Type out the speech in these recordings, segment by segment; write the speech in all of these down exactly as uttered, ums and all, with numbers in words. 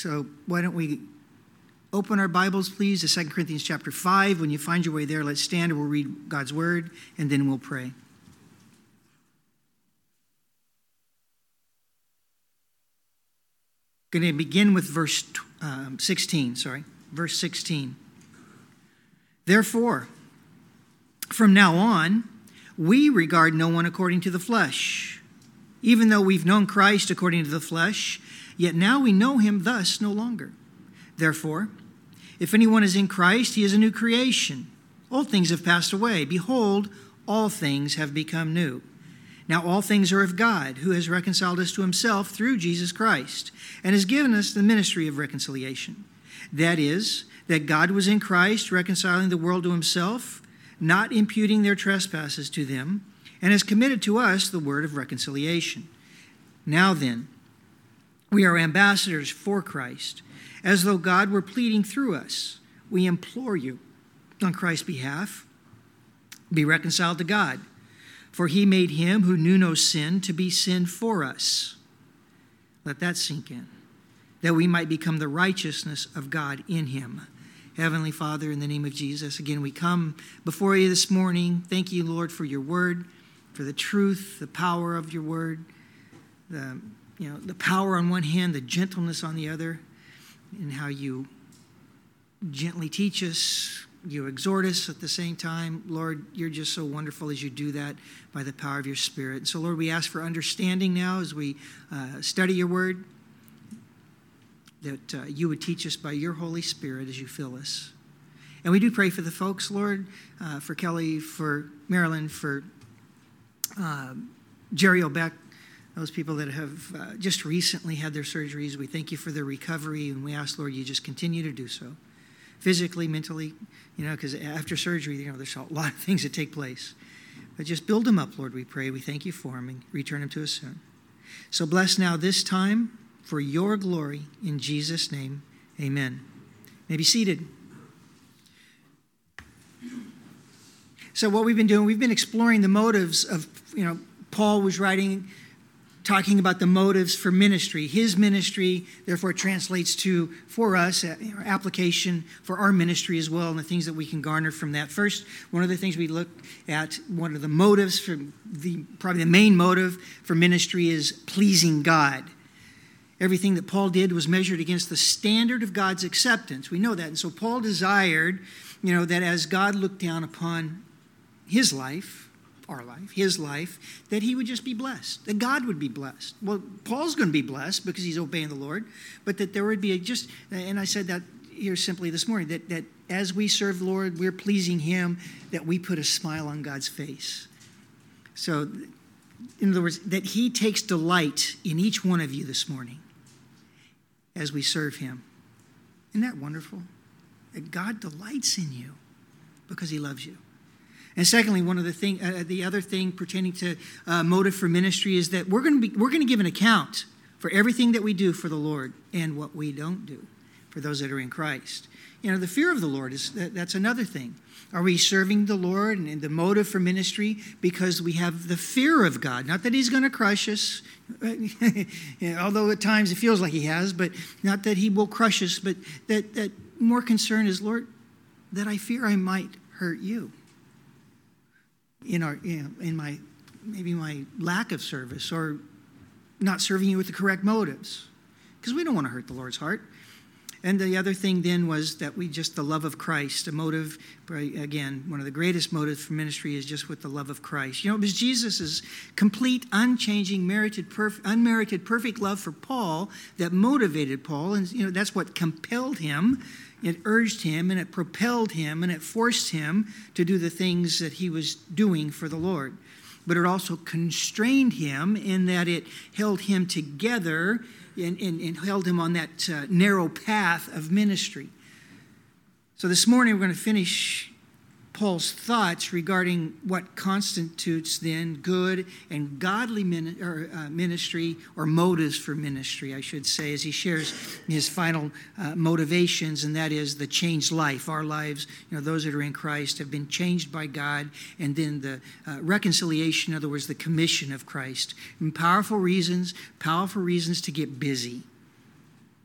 So why don't we open our Bibles, please, to Second Corinthians chapter five. When you find your way there, let's stand and we'll read God's word, and then we'll pray. Going to begin with verse um, sixteen, sorry, verse sixteen. Therefore, from now on, we regard no one according to the flesh. Even though we've known Christ according to the flesh, yet now we know him thus no longer. Therefore, if anyone is in Christ, he is a new creation. Old things have passed away. Behold, all things have become new. Now all things are of God, who has reconciled us to himself through Jesus Christ, and has given us the ministry of reconciliation. That is, that God was in Christ, reconciling the world to himself, not imputing their trespasses to them, and has committed to us the word of reconciliation. Now then, we are ambassadors for Christ, as though God were pleading through us. We implore you, on Christ's behalf, be reconciled to God. For he made him who knew no sin to be sin for us. Let that sink in. That we might become the righteousness of God in him. Heavenly Father, in the name of Jesus, again, we come before you this morning. Thank you, Lord, for your word, for the truth, the power of your word, the, you know, the power on one hand, the gentleness on the other, and how you gently teach us, you exhort us at the same time. Lord, you're just so wonderful as you do that by the power of your Spirit. And so, Lord, we ask for understanding now as we uh, study your word, that uh, you would teach us by your Holy Spirit as you fill us. And we do pray for the folks, Lord, uh, for Kelly, for Marilyn, for uh, Jerry O'Beck, those people that have uh, just recently had their surgeries. We thank you for their recovery, and we ask, Lord, you just continue to do so. Physically, mentally, you know, because after surgery, you know, there's a lot of things that take place. But just build them up, Lord, we pray. We thank you for them and return them to us soon. So bless now this time for your glory. In Jesus' name, amen. You may be seated. So what we've been doing, we've been exploring the motives of, you know, Paul was writing, talking about the motives for ministry. His ministry, therefore, translates to, for us, uh, application for our ministry as well, and the things that we can garner from that. First, one of the things we looked at, one of the motives, for the probably the main motive for ministry is pleasing God. Everything that Paul did was measured against the standard of God's acceptance. We know that. And so Paul desired, you know, that as God looked down upon his life, our life, his life, that he would just be blessed, that God would be blessed. Well, Paul's going to be blessed because he's obeying the Lord, but that there would be a just, and I said that here simply this morning, that, that as we serve the Lord, we're pleasing him, that we put a smile on God's face. So, in other words, that he takes delight in each one of you this morning as we serve him. Isn't that wonderful? That God delights in you because he loves you. And secondly, one of the thing, uh, the other thing pertaining to uh, motive for ministry is that we're going to be we're going to give an account for everything that we do for the Lord and what we don't do for those that are in Christ. You know, the fear of the Lord is that, that's another thing. Are we serving the Lord and, and the motive for ministry because we have the fear of God? Not that he's going to crush us, you know, although at times it feels like he has, but not that he will crush us, but that that more concern is, Lord, that I fear I might hurt you. In our, you know, in my, maybe my lack of service or not serving you with the correct motives, because we don't want to hurt the Lord's heart. And the other thing then was that we just, the love of Christ, a motive, again, one of the greatest motives for ministry is just with the love of Christ. You know, it was Jesus' complete, unchanging, merited, perf- unmerited, perfect love for Paul that motivated Paul. And, you know, that's what compelled him. It urged him and it propelled him and it forced him to do the things that he was doing for the Lord. But it also constrained him in that it held him together and, and, and held him on that uh, narrow path of ministry. So this morning we're going to finish Paul's thoughts regarding what constitutes then good and godly min- or, uh, ministry, or motives for ministry, I should say, as he shares his final uh, motivations, and that is the changed life. Our lives, you know, those that are in Christ have been changed by God, and then the uh, reconciliation, in other words, the commission of Christ. And powerful reasons, powerful reasons to get busy.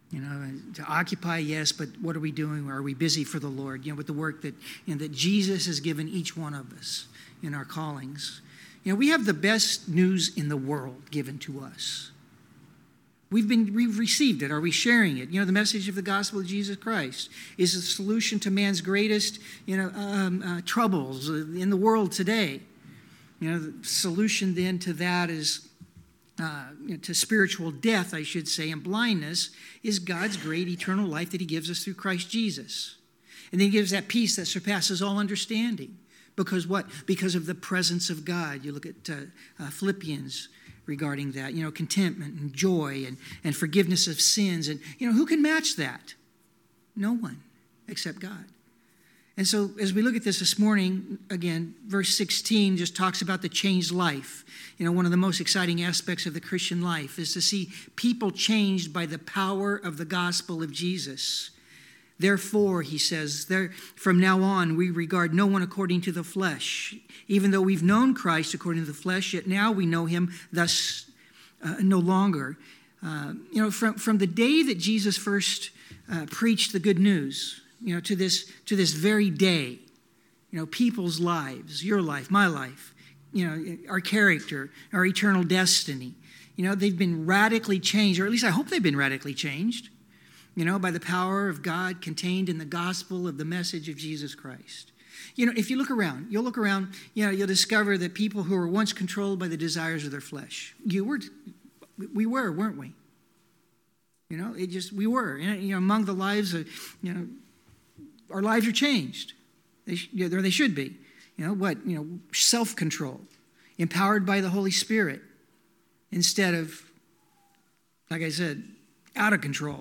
You know, to occupy, yes, but what are we doing? Are we busy for the Lord? You know, with the work that, you know, that Jesus has given each one of us in our callings. You know, we have the best news in the world given to us. We've been, we've received it. Are we sharing it? You know, the message of the gospel of Jesus Christ is the solution to man's greatest, you know, um, uh, troubles in the world today. You know, the solution then to that is, uh, you know, to spiritual death, I should say, and blindness, is God's great eternal life that he gives us through Christ Jesus. And then he gives that peace that surpasses all understanding. Because what? Because of the presence of God. You look at uh, uh, Philippians regarding that, you know, contentment and joy and, and forgiveness of sins. And, you know, who can match that? No one except God. And so as we look at this this morning, again, verse sixteen just talks about the changed life. You know, one of the most exciting aspects of the Christian life is to see people changed by the power of the gospel of Jesus. Therefore, he says, there, from now on, we regard no one according to the flesh. Even though we've known Christ according to the flesh, yet now we know him thus uh, no longer. Uh, you know, from, from the day that Jesus first uh, preached the good news, you know, to this, to this very day, you know, people's lives, your life, my life, you know, our character, our eternal destiny, you know, they've been radically changed, or at least I hope they've been radically changed. You know, by the power of God contained in the gospel of the message of Jesus Christ. You know, if you look around, you'll look around, you know, you'll discover that people who were once controlled by the desires of their flesh, you were, we were, weren't we? You know, it just, we were. You know, among the lives of, you know, our lives are changed. They, you know, they should be. You know, what? You know, self-control, empowered by the Holy Spirit, instead of, like I said, out of control.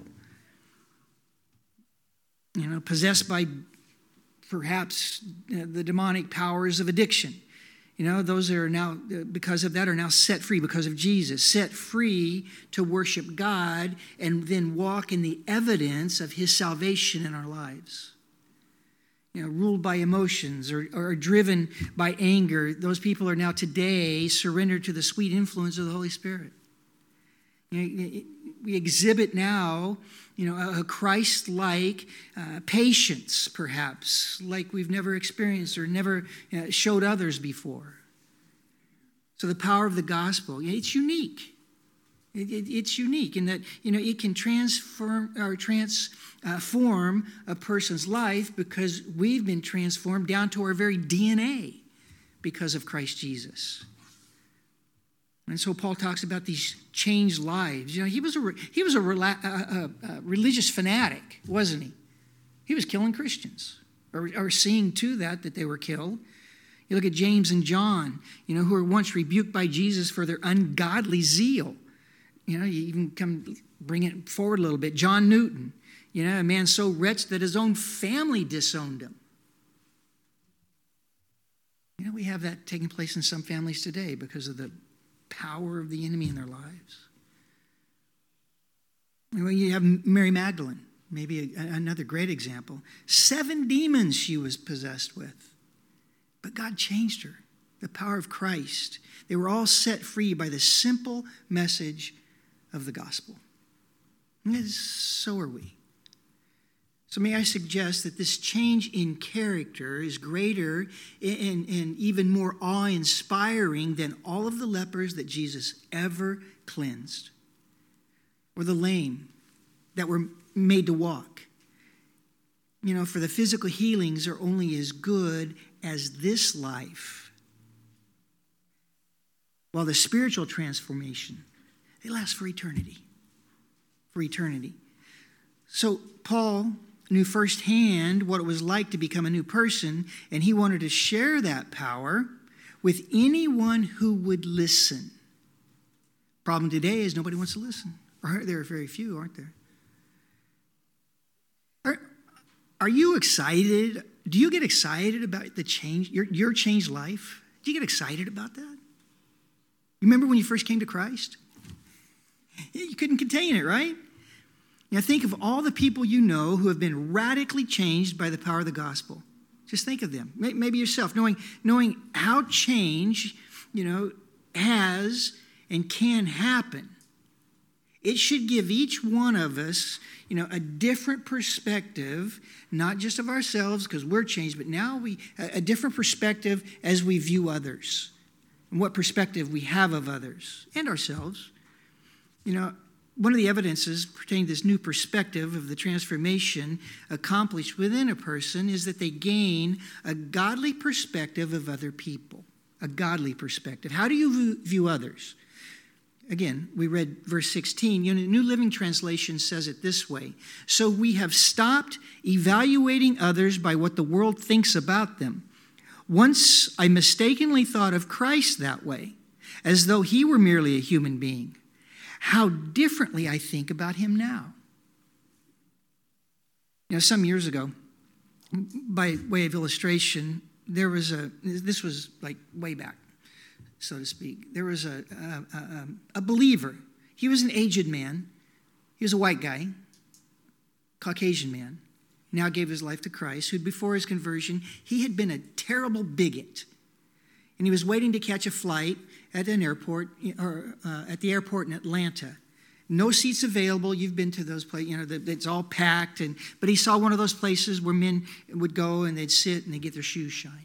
You know, possessed by perhaps the demonic powers of addiction. You know, those are now, because of that, are now set free because of Jesus. Set free to worship God and then walk in the evidence of his salvation in our lives. You know, ruled by emotions or, or driven by anger. Those people are now today surrendered to the sweet influence of the Holy Spirit. You know, we exhibit now, you know, a Christ-like uh, patience, perhaps, like we've never experienced or never uh, showed others before. So the power of the gospel, it's unique. It, it, it's unique in that, you know, it can transform or transform a person's life because we've been transformed down to our very D N A because of Christ Jesus. And so Paul talks about these changed lives. You know, he was a he was a, rela- a, a, a religious fanatic, wasn't he? He was killing Christians, or, or seeing to that that they were killed. You look at James and John, you know, who were once rebuked by Jesus for their ungodly zeal. You know, you even come bring it forward a little bit. John Newton, you know, a man so wretched that his own family disowned him. You know, we have that taking place in some families today because of the power of the enemy in their lives. Well, you have Mary Magdalene, maybe a, another great example. Seven demons she was possessed with, but God changed her. The power of Christ. They were all set free by the simple message of the gospel. And so are we. So may I suggest that this change in character is greater and, and even more awe-inspiring than all of the lepers that Jesus ever cleansed, or the lame that were made to walk. You know, for the physical healings are only as good as this life, while the spiritual transformation, they last for eternity. For eternity. So Paul knew firsthand what it was like to become a new person, and he wanted to share that power with anyone who would listen. Problem today is nobody wants to listen. Or there are very few, aren't there? Are, are you excited? Do you get excited about the change, your, your changed life? Do you get excited about that? You remember when you first came to Christ? You couldn't contain it, right? Now think of all the people you know who have been radically changed by the power of the gospel. Just think of them. Maybe yourself, knowing, knowing how change, you know, has and can happen. It should give each one of us, you know, a different perspective, not just of ourselves because we're changed, but now we a different perspective as we view others and what perspective we have of others and ourselves. You know, one of the evidences pertaining to this new perspective of the transformation accomplished within a person is that they gain a godly perspective of other people, a godly perspective. How do you view others? Again, we read verse sixteen. You know, New Living Translation says it this way. So we have stopped evaluating others by what the world thinks about them. Once I mistakenly thought of Christ that way, as though he were merely a human being. How differently I think about him now. You know, some years ago, by way of illustration, there was a, this was like way back, so to speak. There was a, a, a, a believer. He was an aged man. He was a white guy, Caucasian man. Now gave his life to Christ, who before his conversion, he had been a terrible bigot. And he was waiting to catch a flight at an airport, or uh, at the airport in Atlanta. No seats available. You've been to those places, you know, it's all packed. And but he saw one of those places where men would go and they'd sit and they'd get their shoes shined.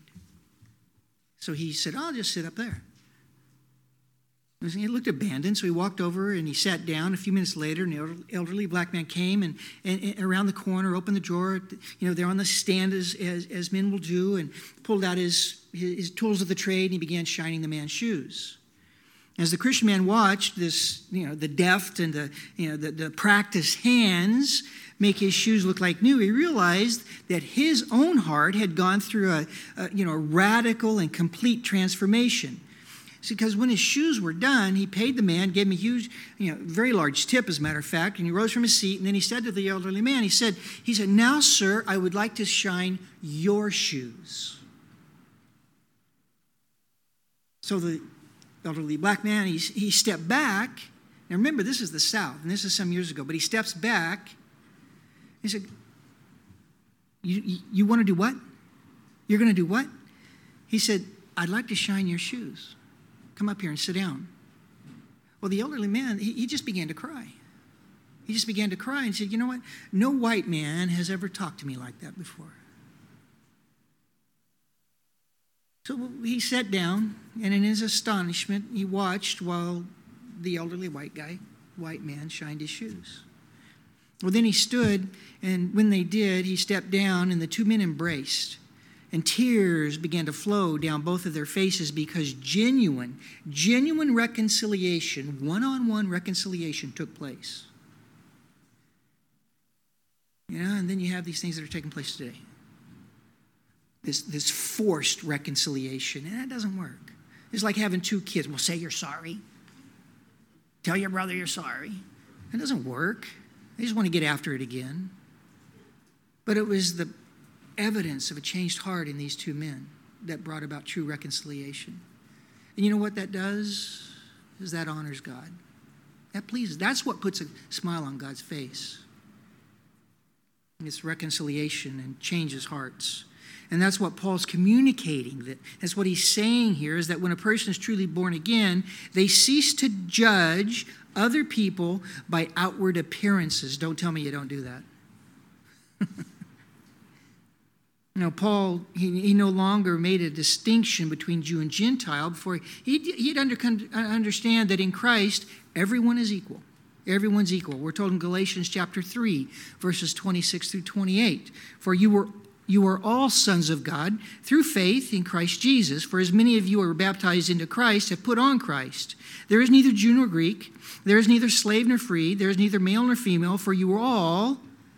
So he said, I'll just sit up there. It looked abandoned, so he walked over and he sat down. A few minutes later, an elderly black man came and, and, and around the corner, opened the drawer. You know, they're on the stand as, as, as men will do, and pulled out his, his, his tools of the trade, and he began shining the man's shoes. As the Christian man watched this, you know, the deft and the, you know, the, the practiced hands make his shoes look like new, he realized that his own heart had gone through a, a you know, radical and complete transformation. See, because when his shoes were done, he paid the man, gave him a huge, you know, very large tip, as a matter of fact, and he rose from his seat, and then he said to the elderly man, he said, he said, now, sir, I would like to shine your shoes. So the elderly black man, he, he stepped back. Now, remember, this is the South, and this is some years ago, but he steps back. He said, you, you, you want to do what? You're going to do what? He said, I'd like to shine your shoes. Come up here and sit down. Well, the elderly man, he, he just began to cry. He just began to cry and said, you know what? No white man has ever talked to me like that before. So he sat down, and in his astonishment, he watched while the elderly white guy, white man, shined his shoes. Well, then he stood, and when they did, he stepped down, and the two men embraced. And tears began to flow down both of their faces because genuine, genuine reconciliation, one-on-one reconciliation took place. You know, and then you have these things that are taking place today. This, this forced reconciliation, and that doesn't work. It's like having two kids. Well, say you're sorry. Tell your brother you're sorry. It doesn't work. They just want to get after it again. But it was the evidence of a changed heart in these two men that brought about true reconciliation. And you know what that does? Is that honors God. That pleases. That's what puts a smile on God's face. It's reconciliation and changes hearts. And that's what Paul's communicating. That's what he's saying here, is that when a person is truly born again, they cease to judge other people by outward appearances. Don't tell me you don't do that. You know, Paul, he, he no longer made a distinction between Jew and Gentile. Before he'd, he'd under, understand that in Christ, everyone is equal. Everyone's equal. We're told in Galatians chapter three, verses twenty-six through twenty-eight. For you were you are all sons of God through faith in Christ Jesus. For as many of you are baptized into Christ have put on Christ. There is neither Jew nor Greek. There is neither slave nor free. There is neither male nor female. For you are all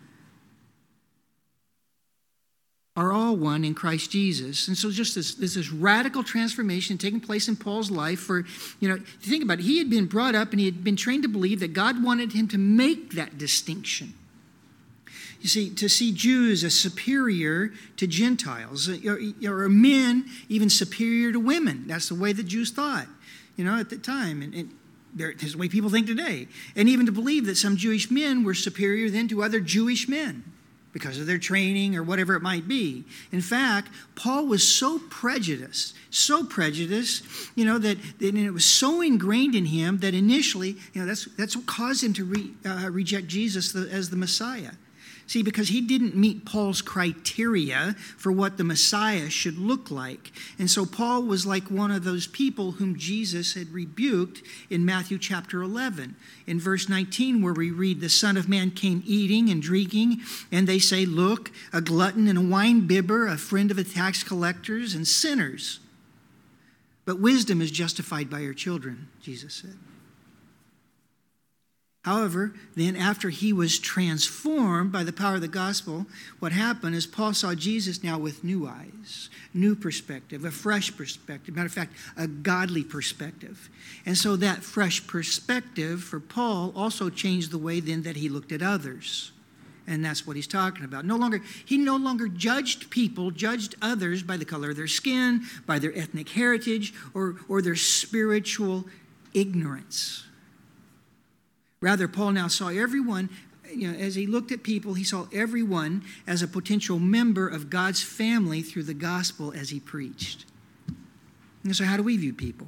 are all one in Christ Jesus. And so just this, this, this radical transformation taking place in Paul's life for, you know, think about it. He had been brought up and he had been trained to believe that God wanted him to make that distinction. You see, to see Jews as superior to Gentiles, or, or men even superior to women. That's the way the Jews thought, you know, at the time. And, and that's the way people think today. And even to believe that some Jewish men were superior then to other Jewish men. because of their training or whatever it might be. In fact, Paul was so prejudiced, so prejudiced, you know, that, that it was so ingrained in him that initially, you know, that's, that's what caused him to re, uh, reject Jesus the, as the Messiah. See, because he didn't meet Paul's criteria for what the Messiah should look like. And so Paul was like one of those people whom Jesus had rebuked in Matthew chapter eleven. In verse nineteen, where we read, the Son of Man came eating and drinking, and they say, look, a glutton and a wine-bibber, a friend of the tax collectors and sinners. But wisdom is justified by her children, Jesus said. However, then after he was transformed by the power of the gospel, what happened is Paul saw Jesus now with new eyes, new perspective, a fresh perspective. Matter of fact, a godly perspective. And so that fresh perspective for Paul also changed the way then that he looked at others. And that's what he's talking about. No longer, he no longer judged people, judged others by the color of their skin, by their ethnic heritage, or, or their spiritual ignorance. Rather, Paul now saw everyone, you know, as he looked at people, he saw everyone as a potential member of God's family through the gospel as he preached. And so how do we view people?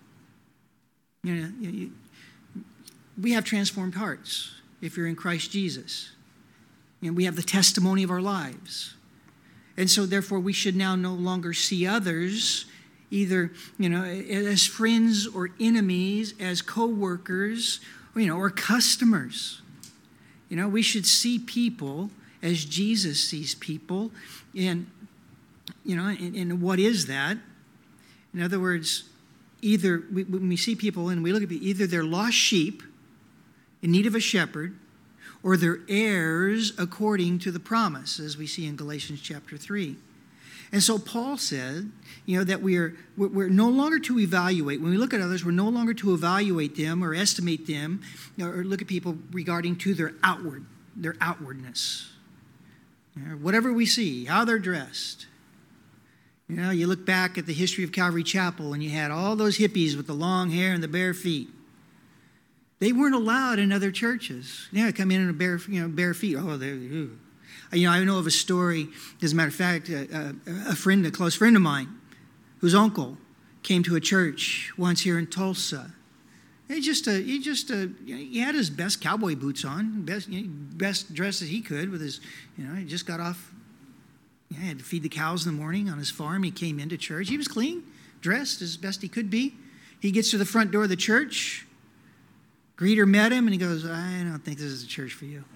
You know, you, you, we have transformed hearts if you're in Christ Jesus. You know, we have the testimony of our lives. And so therefore we should now no longer see others either, you know, as friends or enemies, as co-workers, you know, or customers. You know, we should see people as Jesus sees people. And, you know, and, and what is that? In other words, either we, when we see people and we look at people, either they're lost sheep in need of a shepherd, or they're heirs according to the promise, as we see in Galatians chapter three. And so Paul said, you know, that we are, we're no longer to evaluate. When we look at others, we're no longer to evaluate them or estimate them, you know, or look at people regarding to their outward, their outwardness. You know, whatever we see, how they're dressed. You know, you look back at the history of Calvary Chapel and you had all those hippies with the long hair and the bare feet. They weren't allowed in other churches. Yeah, come in in a bare, you know, bare feet. Oh, they're, ew. You know, I know of a story, as a matter of fact, a, a, a friend, a close friend of mine, whose uncle came to a church once here in Tulsa. He just, uh, he just, uh, he had his best cowboy boots on, best, you know, best dress as he could with his, you know, he just got off, you know, he had to feed the cows in the morning on his farm. He came into church. He was clean, dressed as best he could be. He gets to the front door of the church. Greeter met him, and he goes, I don't think this is a church for you.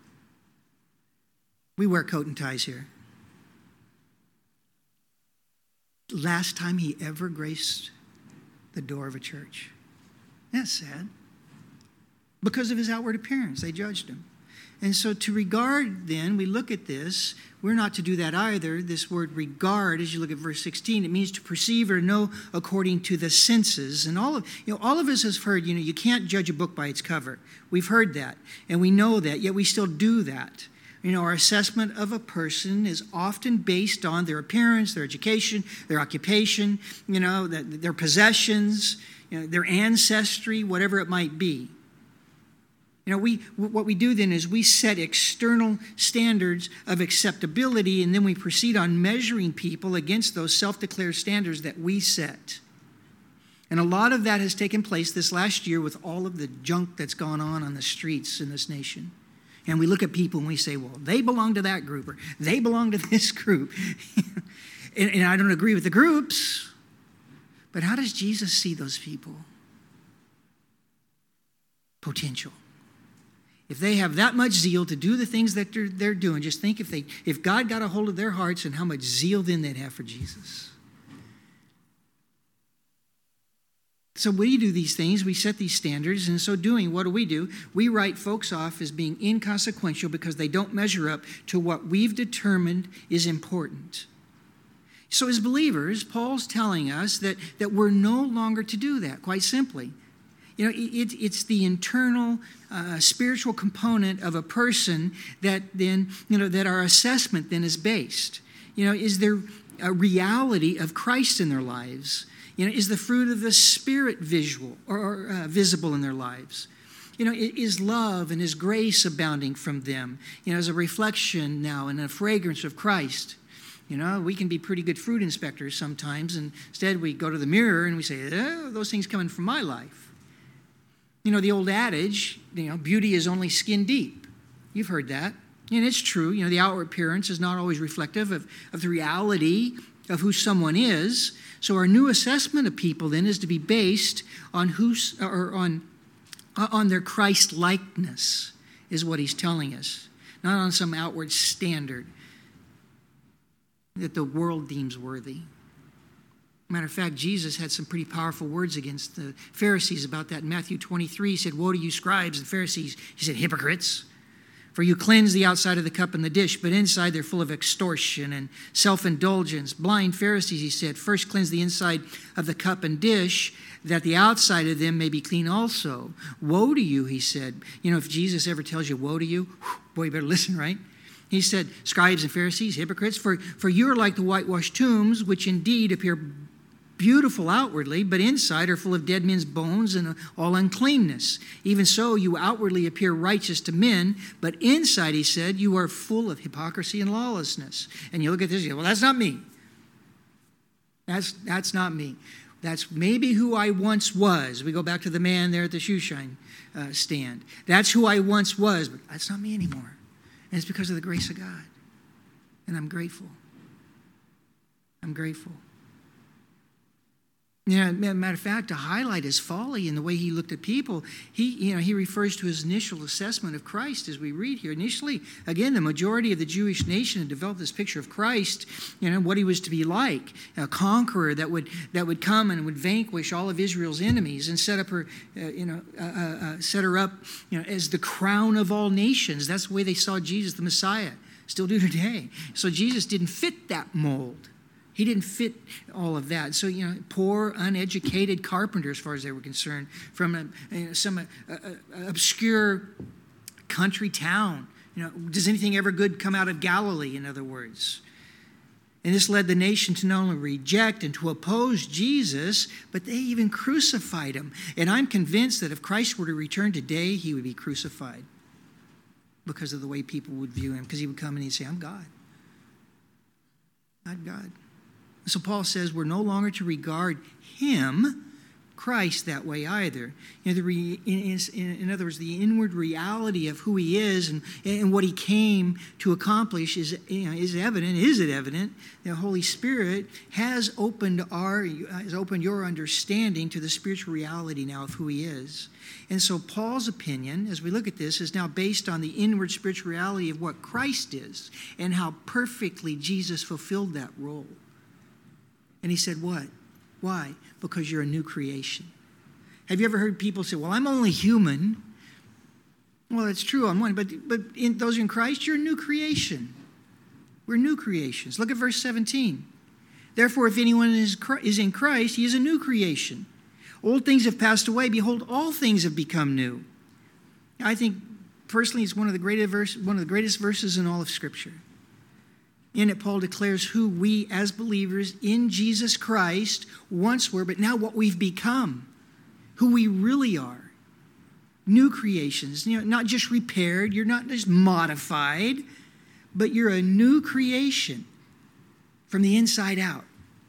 We wear coat and ties here. Last time he ever graced the door of a church. That's sad. Because of his outward appearance, they judged him. And so to regard then, we look at this, we're not to do that either. This word regard, as you look at verse sixteen, it means to perceive or know according to the senses. And all of, you know, all of us has heard, you know, you can't judge a book by its cover. We've heard that, and we know that, yet we still do that. You know, our assessment of a person is often based on their appearance, their education, their occupation, you know, their possessions, you know, their ancestry, whatever it might be. You know, we what we do then is we set external standards of acceptability, and then we proceed on measuring people against those self-declared standards that we set. And a lot of that has taken place this last year with all of the junk that's gone on on the streets in this nation. And we look at people and we say, well, they belong to that group, or they belong to this group. and, and I don't agree with the groups, but how does Jesus see those people? Potential. If they have that much zeal to do the things that they're, they're doing, just think if they, if God got a hold of their hearts and how much zeal then they'd have for Jesus. So we do these things, we set these standards, and in so doing, what do we do? We write folks off as being inconsequential because they don't measure up to what we've determined is important. So as believers, Paul's telling us that, that we're no longer to do that, quite simply. You know, it, it's the internal uh, spiritual component of a person that then, you know, that our assessment then is based. You know, is there a reality of Christ in their lives? You know, is the fruit of the Spirit visual or, or uh, visible in their lives? You know, is love and is grace abounding from them? You know, as a reflection now and a fragrance of Christ. You know, we can be pretty good fruit inspectors sometimes, and instead we go to the mirror and we say, oh, those things coming from my life. You know, the old adage, you know, beauty is only skin deep. You've heard that. And it's true. You know, the outward appearance is not always reflective of, of the reality of who someone is. So our new assessment of people then is to be based on who's, or on on their Christ-likeness, is what he's telling us, not on some outward standard that the world deems worthy. Matter of fact, Jesus had some pretty powerful words against the Pharisees about that. In Matthew twenty-three, he said, woe to you scribes and Pharisees. He said, hypocrites. For you cleanse the outside of the cup and the dish, but inside they're full of extortion and self-indulgence. Blind Pharisees, he said, first cleanse the inside of the cup and dish, that the outside of them may be clean also. Woe to you, he said. You know, if Jesus ever tells you, woe to you, boy, you better listen, right? He said, scribes and Pharisees, hypocrites, for, for you are like the whitewashed tombs, which indeed appear beautiful outwardly, but inside are full of dead men's bones and all uncleanness. Even so, you outwardly appear righteous to men, but inside, he said, you are full of hypocrisy and lawlessness. And you look at this, you go, well, that's not me. That's, that's not me. That's maybe who I once was. We go back to the man there at the shoe shine uh, stand. That's who I once was, but that's not me anymore. And it's because of the grace of God. And I'm grateful. I'm grateful. Yeah, matter of fact, to highlight his folly in the way he looked at people, he, you know, he refers to his initial assessment of Christ as we read here. Initially, again, the majority of the Jewish nation had developed this picture of Christ, you know, what he was to be like, a conqueror that would that would come and would vanquish all of Israel's enemies and set up her, uh, you know, uh, uh, set her up, you know, as the crown of all nations. That's the way they saw Jesus, the Messiah. Still do today. So Jesus didn't fit that mold. He didn't fit all of that. So, you know, poor, uneducated carpenter, as far as they were concerned, from a, you know, some uh, uh, obscure country town. You know, does anything ever good come out of Galilee, in other words? And this led the nation to not only reject and to oppose Jesus, but they even crucified him. And I'm convinced that if Christ were to return today, he would be crucified because of the way people would view him. Because he would come and he'd say, I'm God. I'm God. So Paul says we're no longer to regard him, Christ, that way either. You know, the re, in, in, in other words, the inward reality of who he is and, and what he came to accomplish is, you know, is evident. Is it evident? The Holy Spirit has opened our has opened your understanding to the spiritual reality now of who he is. And so Paul's opinion, as we look at this, is now based on the inward spiritual reality of what Christ is and how perfectly Jesus fulfilled that role. And he said, what? Why? Because you're a new creation. Have you ever heard people say, well, I'm only human? Well, that's true on one, but, but in those in Christ, you're a new creation. We're new creations. Look at verse seventeen. Therefore, if anyone is, is in Christ, he is a new creation. Old things have passed away. Behold, all things have become new. I think, personally, it's one of the greatest, verse, one of the greatest verses in all of Scripture. In it, Paul declares who we as believers in Jesus Christ once were, but now what we've become, who we really are. New creations, you know, not just repaired, you're not just modified, but you're a new creation from the inside out.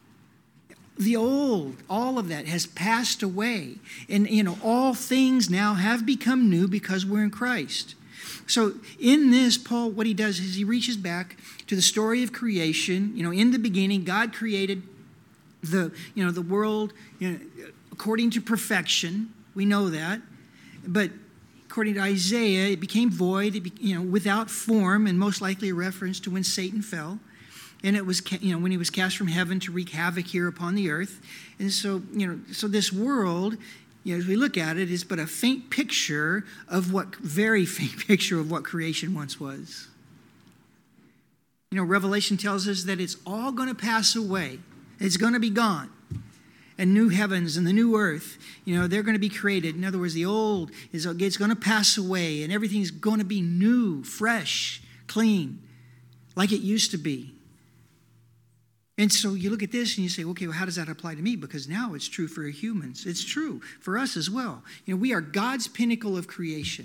The old, all of that has passed away. And, you know, all things now have become new because we're in Christ. So in this, Paul, what he does is he reaches back to the story of creation. You know, in the beginning, God created the, you know, the world, you know, according to perfection. We know that. But according to Isaiah, it became void, it be, you know, without form, and most likely a reference to when Satan fell. And it was, you know, when he was cast from heaven to wreak havoc here upon the earth. And so, you know, so this world, you know, as we look at it, is but a faint picture of what, very faint picture of what creation once was. You know, Revelation tells us that it's all going to pass away. It's going to be gone. And new heavens and the new earth, you know, they're going to be created. In other words, the old is it's going to pass away, and everything's going to be new, fresh, clean, like it used to be. And so you look at this and you say, okay, well, how does that apply to me? Because now it's true for humans. It's true for us as well. You know, we are God's pinnacle of creation.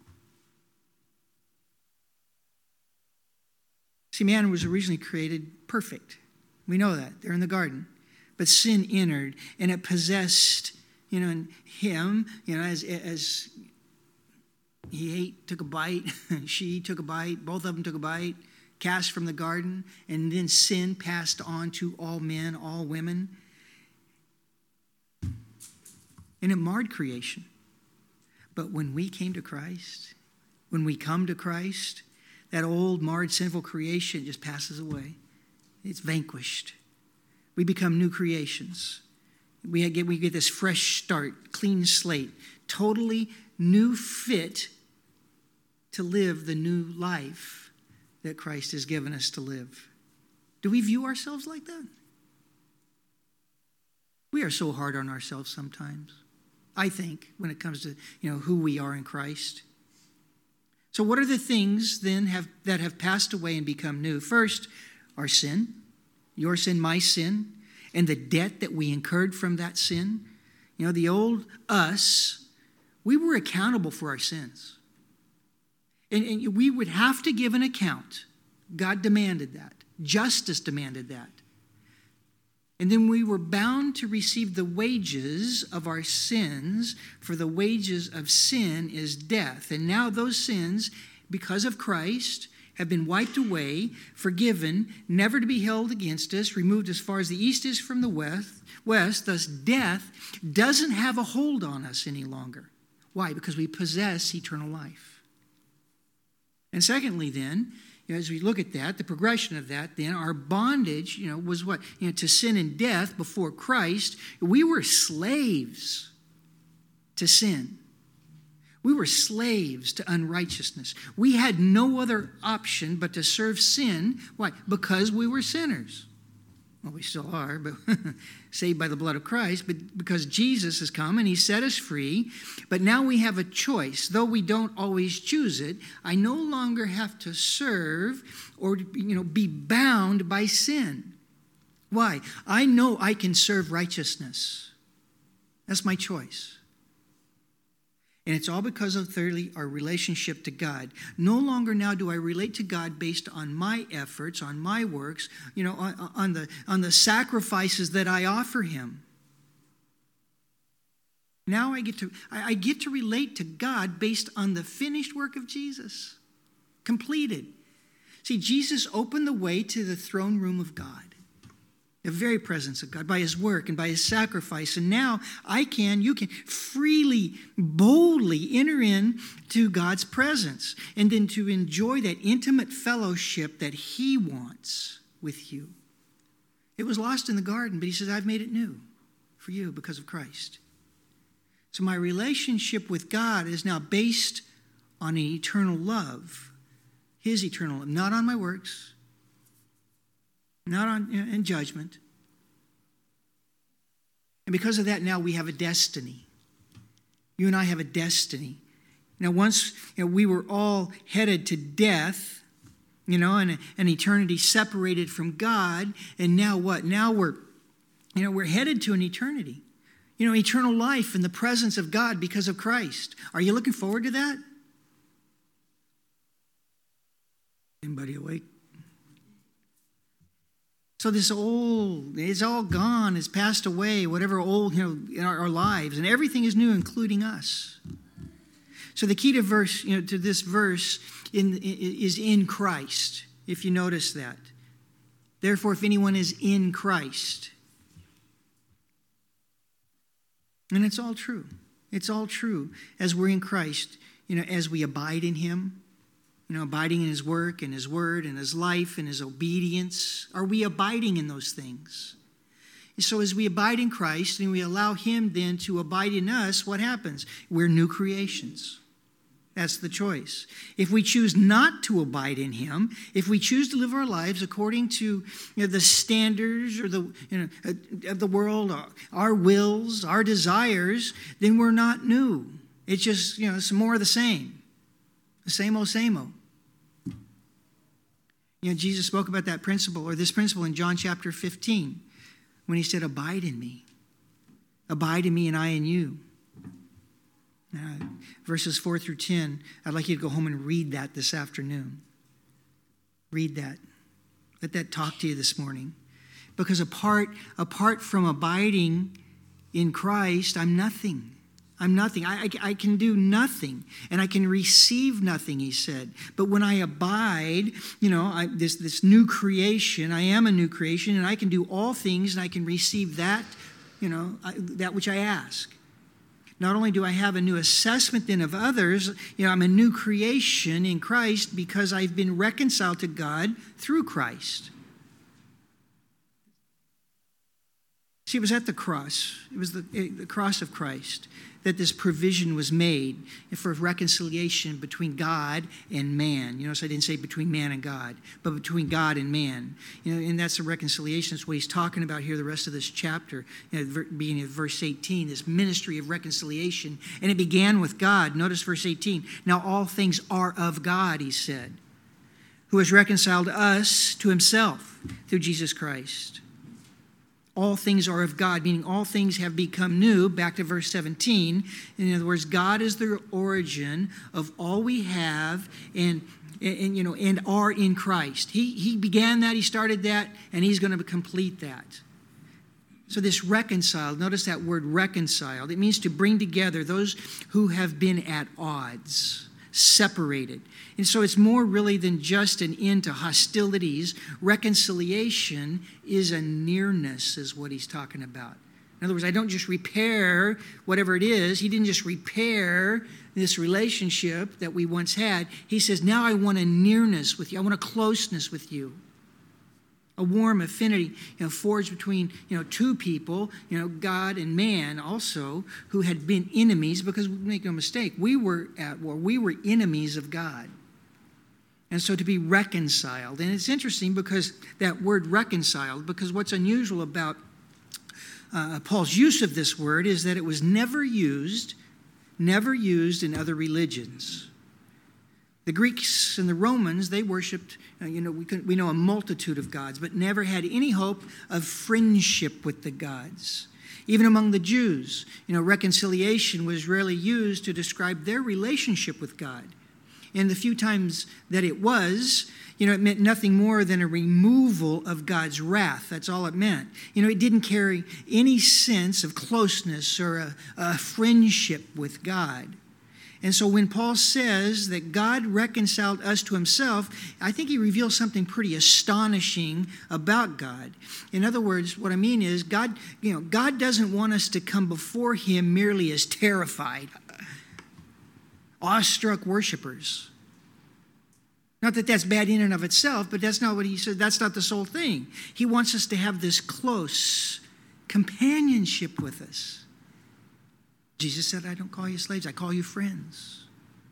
See, man was originally created perfect. We know that. They're in the garden. But sin entered, and it possessed, you know, him, you know, as, as he ate, took a bite, she took a bite, both of them took a bite, cast from the garden, and then sin passed on to all men, all women. And it marred creation. But when we came to Christ, when we come to Christ, that old, marred, sinful creation just passes away. It's vanquished. We become new creations. We get, we get this fresh start, clean slate, totally new fit to live the new life that Christ has given us to live. Do we view ourselves like that? We are so hard on ourselves sometimes, I think, when it comes to, you know, who we are in Christ. So what are the things then have, that have passed away and become new? First, our sin, your sin, my sin, and the debt that we incurred from that sin. You know, the old us, we were accountable for our sins. And, and we would have to give an account. God demanded that. Justice demanded that. And then we were bound to receive the wages of our sins, for the wages of sin is death. And now those sins, because of Christ, have been wiped away, forgiven, never to be held against us, removed as far as the east is from the west. west. Thus, death doesn't have a hold on us any longer. Why? Because we possess eternal life. And secondly, then, you know, as we look at that, the progression of that, then our bondage, you know, was what? You know, to sin and death before Christ. We were slaves to sin. We were slaves to unrighteousness. We had no other option but to serve sin. Why? Because we were sinners. Well, we still are, but saved by the blood of Christ, but because Jesus has come and he set us free. But now we have a choice. Though we don't always choose it, I no longer have to serve or, you know, be bound by sin. Why? I know I can serve righteousness. That's my choice. And it's all because of, thirdly, our relationship to God. No longer now do I relate to God based on my efforts, on my works, you know, on, on the on the sacrifices that I offer him. Now I get to I, I get to relate to God based on the finished work of Jesus, completed. See, Jesus opened the way to the throne room of God. The very presence of God, by his work and by his sacrifice. And now I can, you can freely, boldly enter in to God's presence and then to enjoy that intimate fellowship that he wants with you. It was lost in the garden, but he says, I've made it new for you because of Christ. So my relationship with God is now based on an eternal love, his eternal love, not on my works, not on in judgment. And because of that, now we have a destiny. You and I have a destiny. Now, once you know, we were all headed to death, you know, and an eternity separated from God, and now what? Now we're, you know, we're headed to an eternity. You know, eternal life in the presence of God because of Christ. Are you looking forward to that? Anybody awake? So this old, it's all gone, it's passed away, whatever old, you know, in our, our lives, and everything is new, including us. So the key to verse, you know, to this verse in, is in Christ, if you notice that. Therefore, if anyone is in Christ. And it's all true. It's all true as we're in Christ, you know, as we abide in him. You know, abiding in his work and his word and his life and his obedience. Are we abiding in those things? And so as we abide in Christ and we allow him then to abide in us, what happens? We're new creations. That's the choice. If we choose not to abide in him, if we choose to live our lives according to you know, the standards or the you know of the world, our wills, our desires, then we're not new. It's just you know some more of the same. The same old, same old. You know, Jesus spoke about that principle, or this principle, in John chapter fifteen, when he said, abide in me. Abide in me and I in you. Uh, verses four through ten, I'd like you to go home and read that this afternoon. Read that. Let that talk to you this morning. Because apart, apart from abiding in Christ, I'm nothing. I'm nothing. I, I, I can do nothing, and I can receive nothing, he said. But when I abide, you know, I, this, this new creation, I am a new creation, and I can do all things, and I can receive that, you know, I, that which I ask. Not only do I have a new assessment then of others, you know, I'm a new creation in Christ because I've been reconciled to God through Christ. See, it was at the cross, it was the, the cross of Christ, that this provision was made for reconciliation between God and man. You notice I didn't say between man and God, but between God and man. You know, and that's the reconciliation. That's what he's talking about here the rest of this chapter, you know, beginning of verse eighteen, this ministry of reconciliation. And it began with God. Notice verse eighteen. Now all things are of God, he said, who has reconciled us to himself through Jesus Christ. All things are of God, meaning all things have become new. Back to verse seventeen. In other words, God is the origin of all we have and, and you know, and are in Christ. He, he began that, he started that, and he's going to complete that. So this reconciled, notice that word reconciled. It means to bring together those who have been at odds, separated. And so it's more really than just an end to hostilities. Reconciliation is a nearness, is what he's talking about. In other words, I don't just repair whatever it is. He didn't just repair this relationship that we once had. He says, now I want a nearness with you. I want a closeness with you. A warm affinity, you know, forged between, you know, two people, you know, God and man also, who had been enemies, because make no mistake, we were at war. We were enemies of God. And so to be reconciled. And it's interesting because that word reconciled, because what's unusual about uh, Paul's use of this word is that it was never used, never used in other religions. The Greeks and the Romans, they worshipped, uh, you know, we, could, we know a multitude of gods, but never had any hope of friendship with the gods. Even among the Jews, you know, reconciliation was rarely used to describe their relationship with God. And the few times that it was, you know, it meant nothing more than a removal of God's wrath. That's all it meant. You know, it didn't carry any sense of closeness or a, a friendship with God. And so when Paul says that God reconciled us to himself, I think he reveals something pretty astonishing about God. In other words, what I mean is God, you know, God doesn't want us to come before him merely as terrified, awestruck worshipers. Not that that's bad in and of itself, but that's not what he said. That's not the sole thing. He wants us to have this close companionship with us. Jesus said, I don't call you slaves, I call you friends.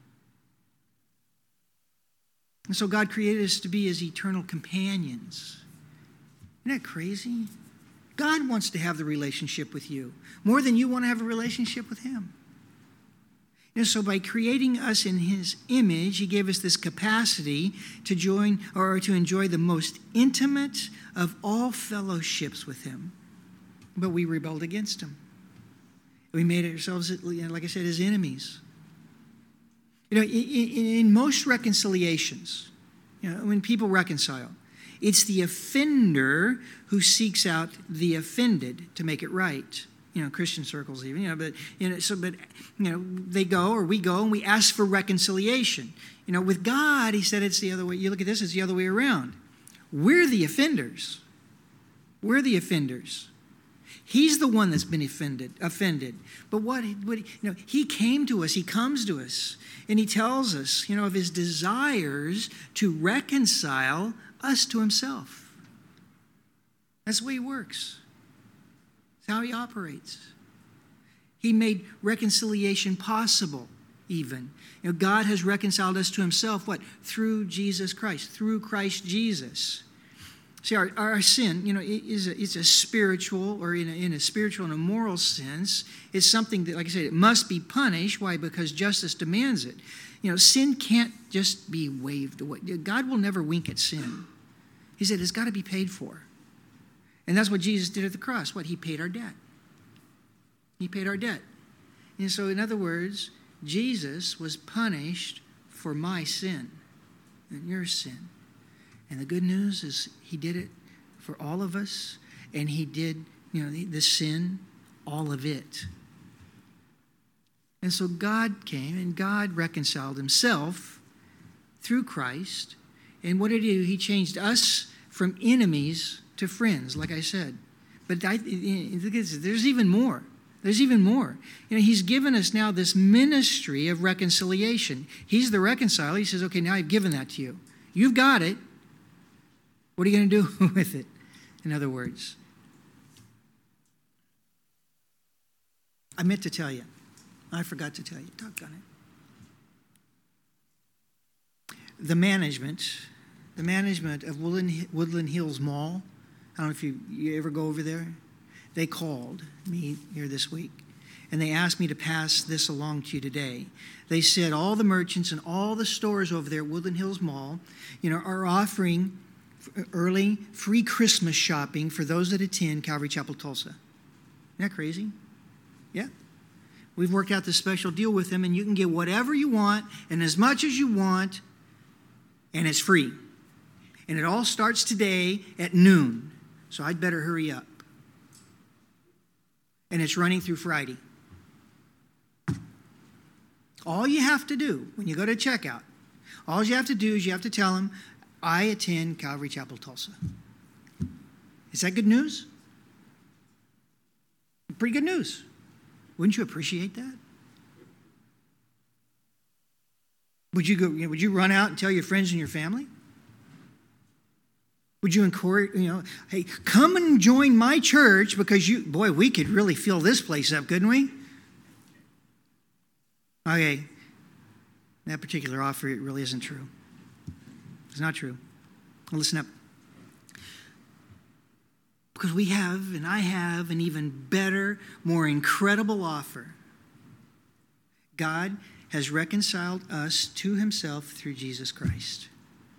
And so God created us to be his eternal companions. Isn't that crazy? God wants to have the relationship with you more than you want to have a relationship with him. And so by creating us in his image, he gave us this capacity to join or to enjoy the most intimate of all fellowships with him. But we rebelled against him. We made ourselves, like I said, his enemies. You know, in, in most reconciliations, you know, when people reconcile, it's the offender who seeks out the offended to make it right. You know, Christian circles even, you know, but, you know, so, but, you know, they go or we go and we ask for reconciliation. You know, with God, he said it's the other way. You look at this, it's the other way around. We're the offenders. We're the offenders. He's the one that's been offended, offended. But what, what, you know, he came to us, he comes to us, and he tells us, you know, of his desires to reconcile us to himself. That's the way he works. That's how he operates. He made reconciliation possible, even. You know, God has reconciled us to himself, what? Through Jesus Christ, through Christ Jesus. See, our, our sin, you know, is a, it's a spiritual, or in a, in a spiritual and a moral sense, it's something that, like I said, it must be punished. Why? Because justice demands it. You know, sin can't just be waved away. God will never wink at sin. He said, it's got to be paid for. And that's what Jesus did at the cross. What? He paid our debt. He paid our debt. And so, in other words, Jesus was punished for my sin and your sin. And the good news is he did it for all of us. And he did, you know, the, the sin, all of it. And so God came and God reconciled himself through Christ. And what did he do? He changed us from enemies to friends, like I said. But I, there's even more. There's even more. You know, he's given us now this ministry of reconciliation. He's the reconciler. He says, okay, now I've given that to you. You've got it. What are you going to do with it? In other words, I meant to tell you. I forgot to tell you. Doggone it. The management, the management of Woodland, Woodland Hills Mall, I don't know if you, you ever go over there. They called me here this week, and they asked me to pass this along to you today. They said all the merchants and all the stores over there at Woodland Hills Mall, you know, are offering early free Christmas shopping for those that attend Calvary Chapel Tulsa. Isn't that crazy? Yeah. We've worked out this special deal with them, and you can get whatever you want and as much as you want, and it's free. And it all starts today at noon, so I'd better hurry up. And it's running through Friday. All you have to do when you go to checkout, all you have to do is you have to tell them, I attend Calvary Chapel Tulsa. Is that good news? Pretty good news. Wouldn't you appreciate that? Would you go, you know, would you run out and tell your friends and your family? Would you encourage, you know, hey, come and join my church because you, boy, we could really fill this place up, couldn't we? Okay, that particular offer, it really isn't true. It's not true. Well, listen up. Because we have, and I have, an even better, more incredible offer. God has reconciled us to himself through Jesus Christ.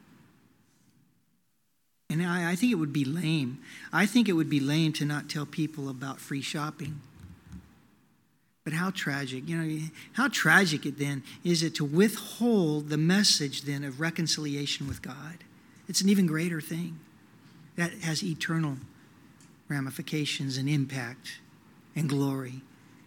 And I, I think it would be lame. I think it would be lame to not tell people about free shopping. But how tragic, you know, how tragic it then is it to withhold the message then of reconciliation with God. It's an even greater thing that has eternal ramifications and impact and glory.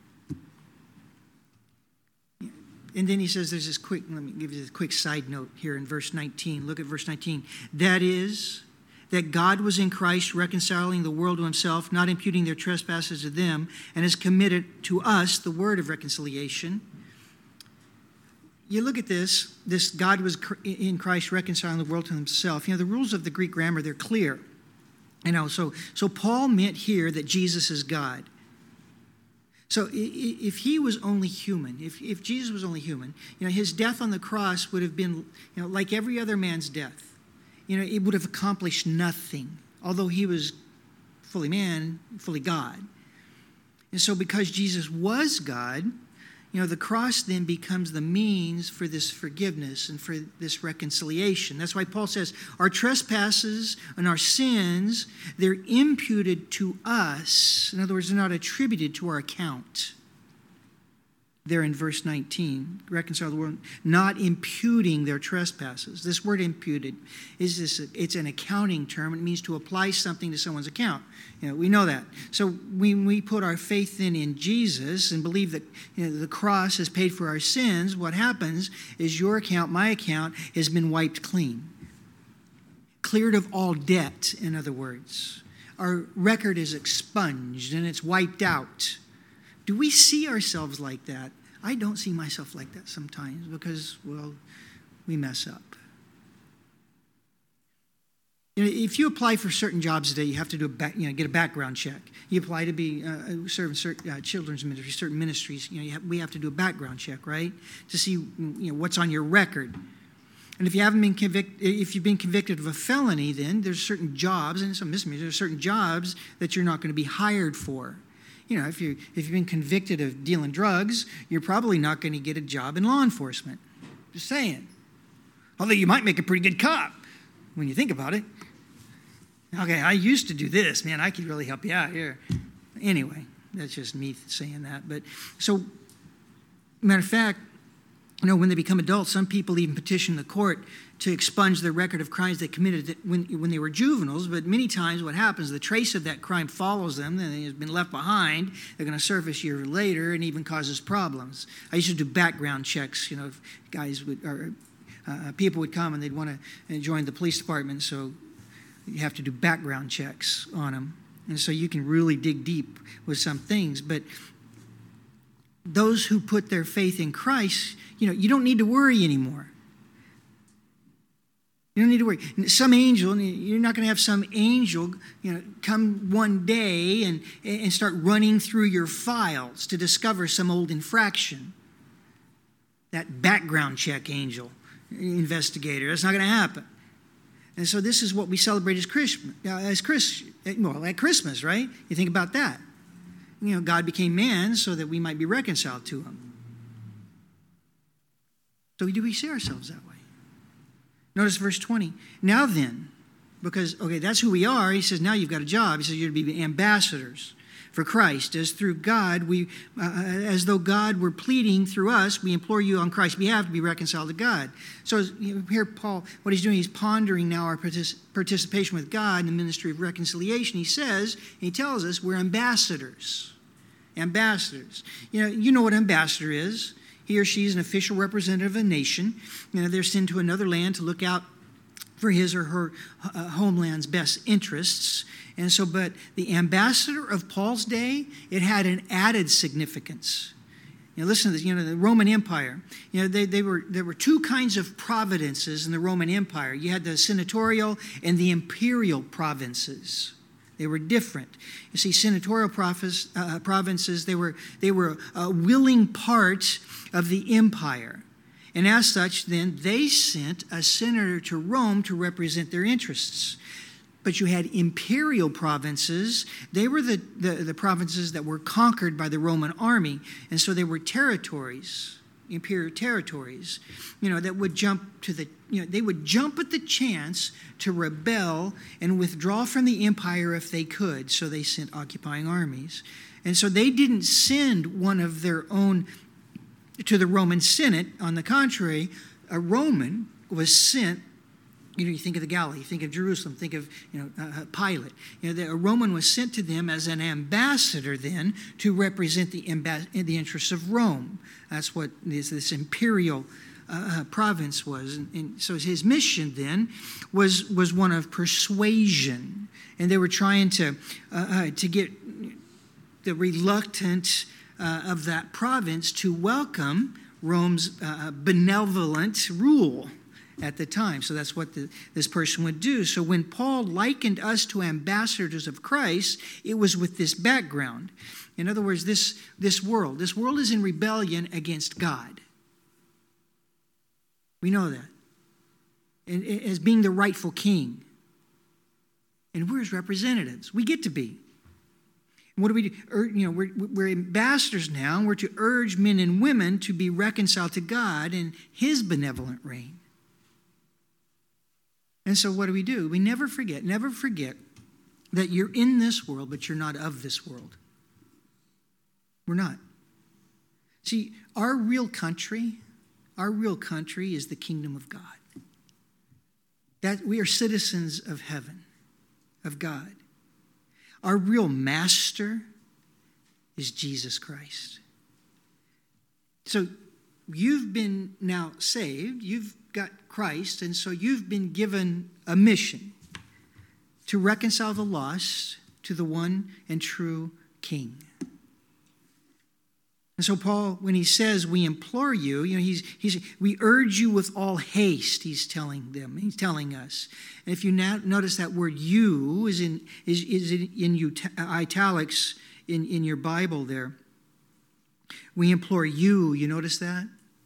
And then he says there's this quick, let me give you this quick side note here in verse nineteen. Look at verse nineteen. That is, that God was in Christ reconciling the world to himself, not imputing their trespasses to them, and has committed to us the word of reconciliation. You look at this, this God was in Christ reconciling the world to himself. You know, the rules of the Greek grammar, they're clear. You know, so, so Paul meant here that Jesus is God. So if he was only human, if, if Jesus was only human, you know, his death on the cross would have been, you know, like every other man's death. You know, it would have accomplished nothing, although he was fully man, fully God. And so because Jesus was God, you know, the cross then becomes the means for this forgiveness and for this reconciliation. That's why Paul says our trespasses and our sins, they're imputed to us. In other words, they're not attributed to our account. There in verse nineteen, reconcile the world, not imputing their trespasses. This word imputed is this, it's an accounting term. It means to apply something to someone's account. You know, we know that. So when we put our faith then in Jesus and believe that, you know, the cross has paid for our sins, what happens is your account, my account, has been wiped clean. Cleared of all debt, in other words. Our record is expunged and it's wiped out. Do we see ourselves like that? I don't see myself like that sometimes because, well, we mess up. You know, if you apply for certain jobs today, you have to do a back, you know, get a background check. You apply to be uh, serve certain uh, children's ministries, certain ministries. You know, you have, we have to do a background check, right, to see, you know, what's on your record. And if you haven't been convicted, if you've been convicted of a felony, then there's certain jobs and some misdemeanors. There's certain jobs that you're not going to be hired for. You know, if you if you've been convicted of dealing drugs, you're probably not going to get a job in law enforcement. Just saying. Although you might make a pretty good cop when you think about it. Okay, I used to do this. Man, I could really help you out here. Anyway, that's just me saying that. But so, matter of fact, you know, when they become adults, some people even petition the court to expunge their record of crimes they committed when, when they were juveniles. But many times what happens, the trace of that crime follows them, and they have been left behind. They're going to surface years later and even causes problems. I used to do background checks, you know, if guys would, or uh, people would come and they'd want to join the police department, so you have to do background checks on them. And so you can really dig deep with some things. But those who put their faith in Christ, you know, you don't need to worry anymore. You don't need to worry. Some angel, you're not going to have some angel, you know, come one day and, and start running through your files to discover some old infraction. That background check angel, investigator, that's not going to happen. And so this is what we celebrate as Christmas, as Chris, well, at Christmas, right? You think about that. You know, God became man so that we might be reconciled to him. So do we see ourselves that way? Notice verse twenty. Now then, because, okay, that's who we are. He says, now you've got a job. He says you're to be ambassadors for Christ. As through God, we, uh, as though God were pleading through us, we implore you on Christ's behalf to be reconciled to God. So as, you know, here Paul, what he's doing, he's pondering now our partic- participation with God in the ministry of reconciliation. He says, he tells us we're ambassadors. Ambassadors. You know, you know what ambassador is. He or she is an official representative of a nation. You know, they're sent to another land to look out for his or her uh, homeland's best interests. And so, but the ambassador of Paul's day, it had an added significance. You know, listen to this. You know, the Roman Empire. You know, they, they were there were two kinds of provinces in the Roman Empire. You had the senatorial and the imperial provinces. They were different. You see, senatorial province, uh, provinces, they were they were a willing part of the empire. And as such, then, they sent a senator to Rome to represent their interests. But you had imperial provinces. They were the, the, the provinces that were conquered by the Roman army. And so they were territories, imperial territories, you know, that would jump to the, you know, they would jump at the chance to rebel and withdraw from the empire if they could. So they sent occupying armies. And so they didn't send one of their own to the Roman Senate. On the contrary, a Roman was sent. You know, you think of the Galilee, you think of Jerusalem, think of, you know, uh, Pilate. You know, the, a Roman was sent to them as an ambassador then to represent the, ambas- the interests of Rome. That's what this, this imperial uh, province was. And, and so his mission then was was one of persuasion, and they were trying to uh, uh, to get the reluctant uh, of that province to welcome Rome's uh, benevolent rule at the time. So that's what the, this person would do. So when Paul likened us to ambassadors of Christ, it was with this background. In other words, this, this world, this world is in rebellion against God. We know that. And, as being the rightful king. And we're his representatives. We get to be. And what do we do? Ur, you know, we're, we're ambassadors now, and we're to urge men and women to be reconciled to God in his benevolent reign. And so what do we do? We never forget, never forget that you're in this world, but you're not of this world. We're not. See, our real country, our real country is the kingdom of God. That we are citizens of heaven, of God. Our real master is Jesus Christ. So you've been now saved, you've got Christ, and so you've been given a mission to reconcile the lost to the one and true King. And so Paul, when he says we implore you, you know, he's he's we urge you with all haste. He's telling them, he's telling us. And if you now notice that word "you" is in is is in you italics in in your Bible there. We implore you. You notice that?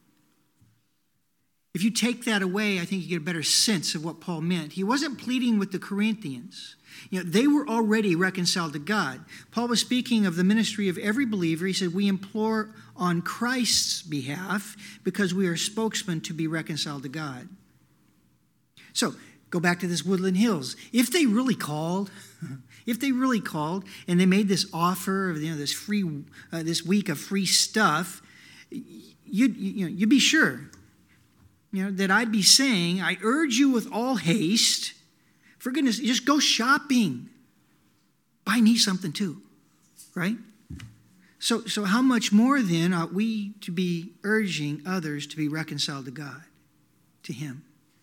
If you take that away, I think you get a better sense of what Paul meant. He wasn't pleading with the Corinthians. You know, they were already reconciled to God. Paul was speaking of the ministry of every believer. He said, we implore on Christ's behalf because we are spokesmen to be reconciled to God. So, Go back to this Woodland Hills. If they really called, if they really called, and they made this offer of, you know, this free, uh, this week of free stuff, you'd, you know, you'd be sure, you know, that I'd be saying, I urge you with all haste, for goodness, just go shopping. Buy me something too, right? So, so how much more then ought we to be urging others to be reconciled to God, to Him?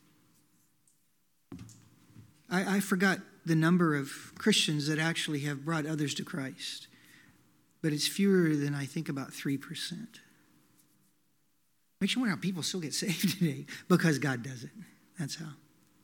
I, I forgot the number of Christians that actually have brought others to Christ, but it's fewer than I think about three percent. Makes you wonder how people still get saved today, because God does it. That's how.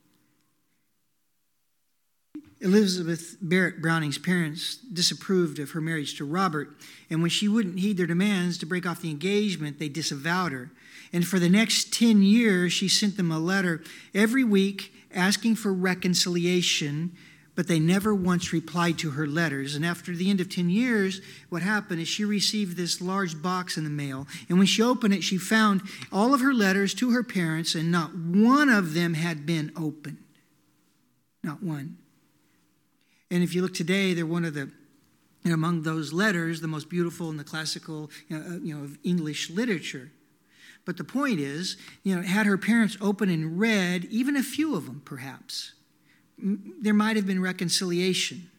Elizabeth Barrett Browning's parents disapproved of her marriage to Robert, and when she wouldn't heed their demands to break off the engagement, they disavowed her. And for the next ten years, she sent them a letter every week asking for reconciliation, but they never once replied to her letters. And after the end of ten years, what happened is she received this large box in the mail, and when she opened it, she found all of her letters to her parents, and not one of them had been opened. Not one. And if you look today, they're one of the, and among those letters, the most beautiful in the classical, you know, you know, of English literature. But the point is, you know, had her parents opened and read, even a few of them perhaps, there might have been reconciliation.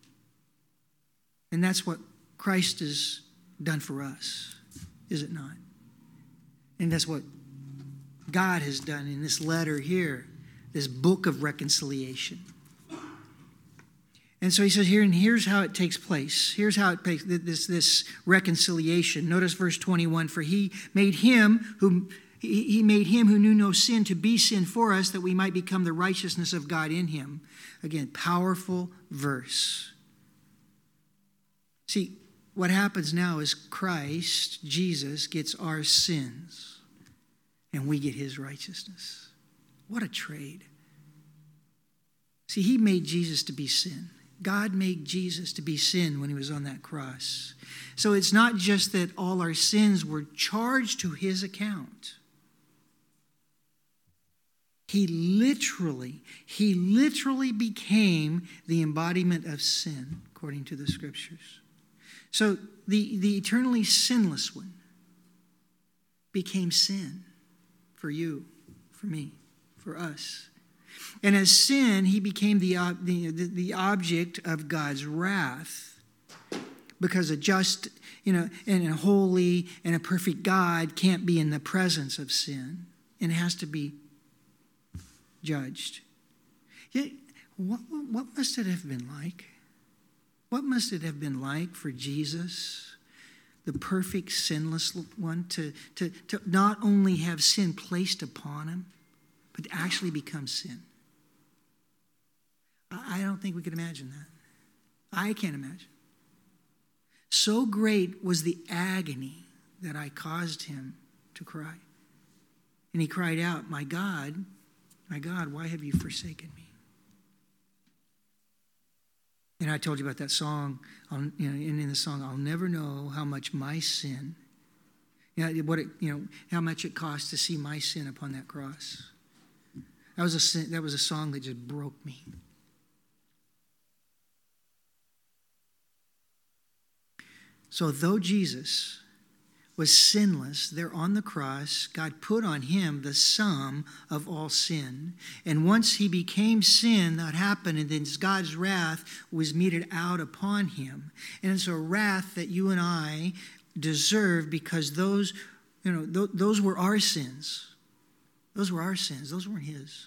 And that's what Christ has done for us, is it not? And that's what God has done in this letter here, this book of reconciliation. And so he says here, and here's how it takes place. Here's how it takes this, this reconciliation. Notice verse twenty-one, for he made him who he made him who knew no sin to be sin for us, that we might become the righteousness of God in him. Again, powerful verse. See, what happens now is Christ, Jesus, gets our sins, and we get his righteousness. What a trade. See, he made Jesus to be sin. God made Jesus to be sin when he was on that cross. So it's not just that all our sins were charged to his account. He literally, he literally became the embodiment of sin, according to the scriptures. So the, the eternally sinless one became sin for you, for me, for us. And as sin, he became the, the, the object of God's wrath, because a just, you know, and a holy and a perfect God can't be in the presence of sin, and it has to be judged. Yet, what, what must it have been like? What must it have been like for Jesus, the perfect, sinless one, to, to, to not only have sin placed upon him, but to actually become sin? I don't think we could imagine that. I can't imagine. So great was the agony that I caused him to cry. And he cried out, my God, my God, why have you forsaken me? And I told you about that song, you know, and in the song, I'll never know how much my sin, you know, what it, you know, how much it cost to see my sin upon that cross. That was a sin, that was a song that just broke me. So though Jesus was sinless there on the cross, God put on him the sum of all sin. And once he became sin, that happened, and then God's wrath was meted out upon him. And it's a wrath that you and I deserve, because those, you know, th- those were our sins. Those were our sins. Those weren't his.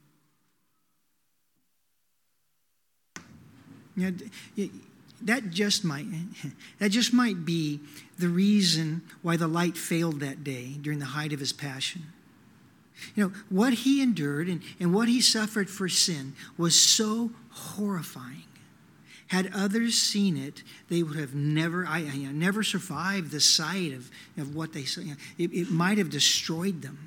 You know, That just might that just might be the reason why the light failed that day during the height of his passion. You know, what he endured and, and what he suffered for sin was so horrifying. Had others seen it, they would have never I, I never survived the sight of, of what they saw. You know, it, it might have destroyed them.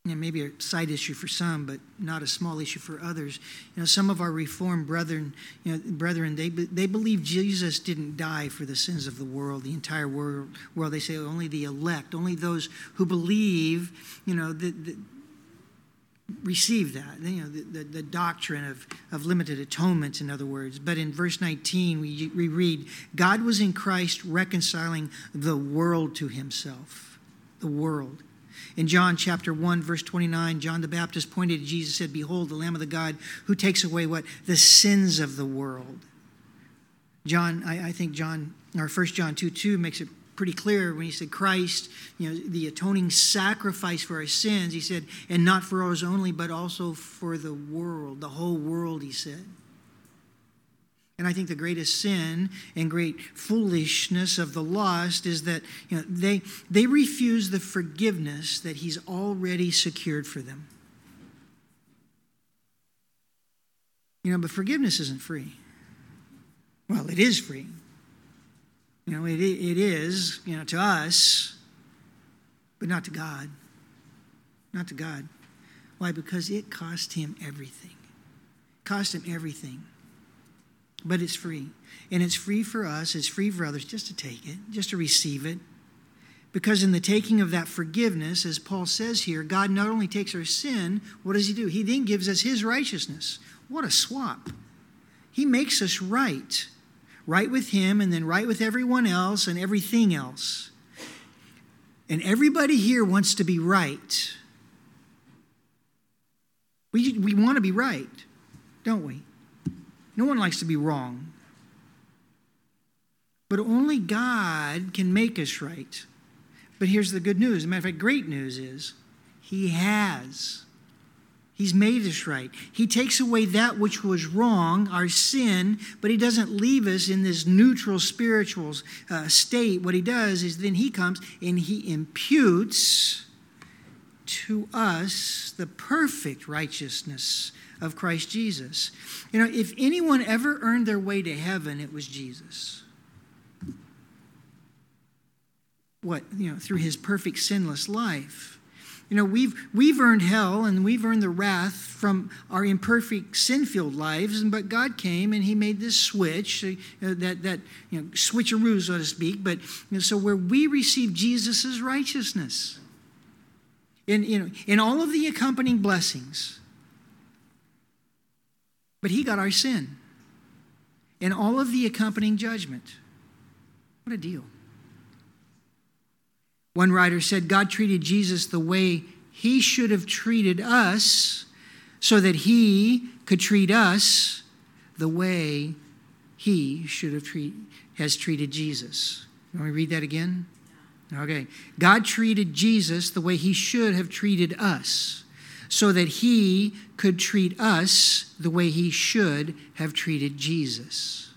you know, maybe a side issue for some, but not a small issue for others. You know, some of our Reformed brethren, you know, brethren, they they believe Jesus didn't die for the sins of the world, the entire world. World. They say only the elect, only those who believe, you know, that, that receive that. You know, the, the, the doctrine of of limited atonement, in other words. But in verse nineteen, we we read, God was in Christ reconciling the world to Himself, the world. In John chapter one, verse twenty-nine, John the Baptist pointed to Jesus and said, behold, the Lamb of the God who takes away what? The sins of the world. John, I, I think John, or First John two two makes it pretty clear when he said Christ, you know, the atoning sacrifice for our sins, he said, and not for ours only, but also for the world, the whole world, he said. And I think the greatest sin and great foolishness of the lost is that, you know, they they refuse the forgiveness that He's already secured for them. You know, but forgiveness isn't free. Well, it is free. You know, it it is, you know, to us, but not to God. Not to God. Why? Because it cost Him everything. It cost Him everything. But it's free. And it's free for us, it's free for others just to take it, just to receive it. Because in the taking of that forgiveness, as Paul says here, God not only takes our sin, what does He do? He then gives us His righteousness. What a swap. He makes us right. Right with Him and then right with everyone else and everything else. And everybody here wants to be right. We, we want to be right, don't we? No one likes to be wrong. But only God can make us right. But here's the good news. As a matter of fact, great news is He has. He's made us right. He takes away that which was wrong, our sin, but He doesn't leave us in this neutral spiritual uh, state. What He does is then He comes and He imputes to us the perfect righteousness of Christ Jesus. You know, if anyone ever earned their way to heaven, it was Jesus. What? You know, through His perfect sinless life. You know, we've we've earned hell and we've earned the wrath from our imperfect, sin-filled lives, but God came and He made this switch, uh, that that you know, switcheroo, so to speak. But you know, so where we receive Jesus' righteousness, in you know, in all of the accompanying blessings. But He got our sin and all of the accompanying judgment. What a deal. One writer said God treated Jesus the way He should have treated us so that He could treat us the way He should have treat, has treated Jesus. You want me to read that again? Okay. God treated Jesus the way He should have treated us, so that He could treat us the way He should have treated Jesus.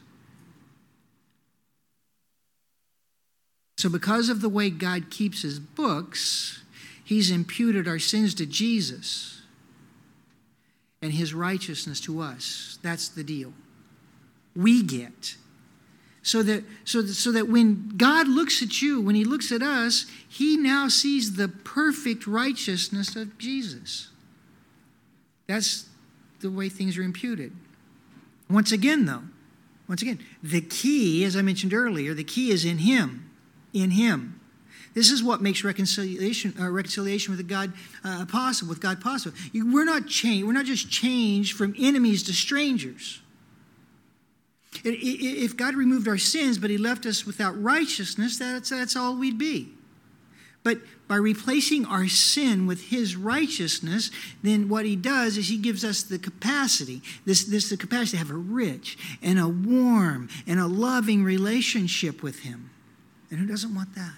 So because of the way God keeps His books, He's imputed our sins to Jesus and His righteousness to us. That's the deal. We get. So that, so that, so that when God looks at you, when He looks at us, He now sees the perfect righteousness of Jesus. That's the way things are imputed. Once again, though, once again, the key, as I mentioned earlier, the key is in Him. In Him. This is what makes reconciliation, uh, reconciliation with God uh, possible. With God possible. You, we're not changed. We're not just changed from enemies to strangers. It, it, if God removed our sins, but He left us without righteousness, that's that's all we'd be. But by replacing our sin with His righteousness, then what He does is He gives us the capacity, this, this the capacity to have a rich and a warm and a loving relationship with Him. And who doesn't want that?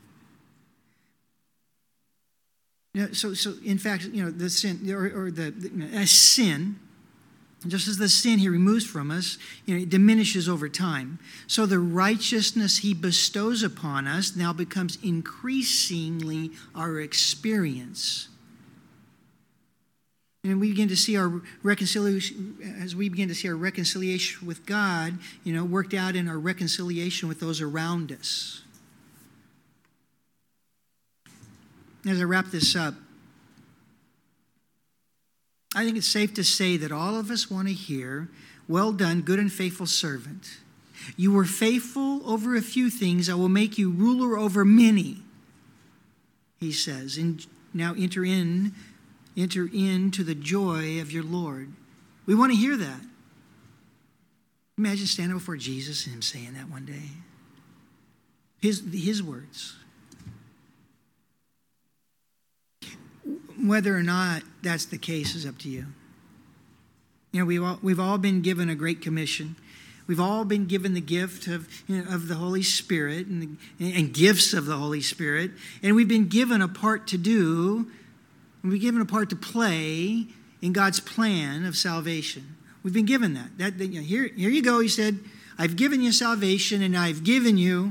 You know, so, so in fact, you know, the sin or, or the, the as sin, just as the sin He removes from us, you know, it diminishes over time. So the righteousness He bestows upon us now becomes increasingly our experience. And we begin to see our reconciliation, as we begin to see our reconciliation with God, you know, worked out in our reconciliation with those around us. As I wrap this up, I think it's safe to say that all of us want to hear, well done, good and faithful servant. You were faithful over a few things. I will make you ruler over many, he says. And now enter in, enter into the joy of your Lord. We want to hear that. Imagine standing before Jesus and him saying that one day. His, his words. Whether or not that's the case is up to you. You know, we've all, we've all been given a great commission. We've all been given the gift of, you know, of the Holy Spirit and, the, and gifts of the Holy Spirit. And we've been given a part to do, and we've been given a part to play in God's plan of salvation. We've been given that. that, that you know, here, here you go, he said, I've given you salvation, and I've given you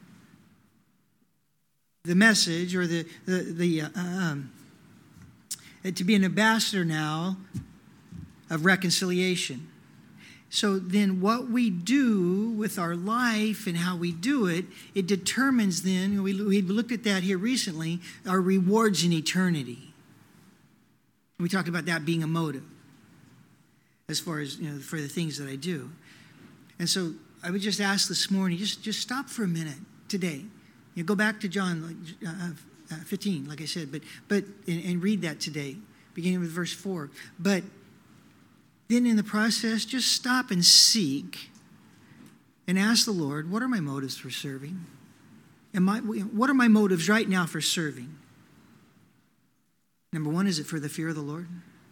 the message or the, the, the uh, um, to be an ambassador now of reconciliation. So then what we do with our life and how we do it, it determines then, we, we looked at that here recently, our rewards in eternity. We talked about that being a motive as far as, you know, for the things that I do. And so I would just ask this morning, just, just stop for a minute today. You know, go back to John uh, fifteen, like I said, but, but and, and read that today, beginning with verse four. But then in the process, just stop and seek and ask the Lord, what are my motives for serving? And my, what are my motives right now for serving? Number one, is it for the fear of the Lord?